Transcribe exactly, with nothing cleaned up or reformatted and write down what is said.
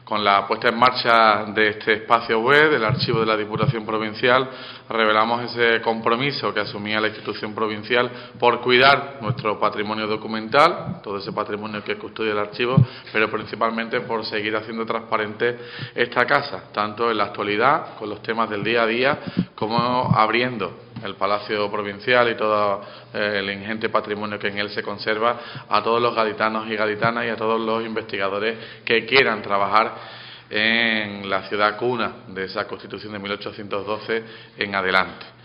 Con la puesta en marcha de este espacio web del Archivo de la Diputación Provincial, revelamos ese compromiso que asumía la institución provincial por cuidar nuestro patrimonio documental, todo ese patrimonio que custodia el archivo, pero principalmente por seguir haciendo transparente esta casa, tanto en la actualidad, con los temas del día a día, como abriendo el Palacio Provincial y todo eh, el ingente patrimonio que en él se conserva a todos los gaditanos y gaditanas y a todos los investigadores que quieran trabajar en la ciudad cuna de esa Constitución de mil ochocientos doce en adelante.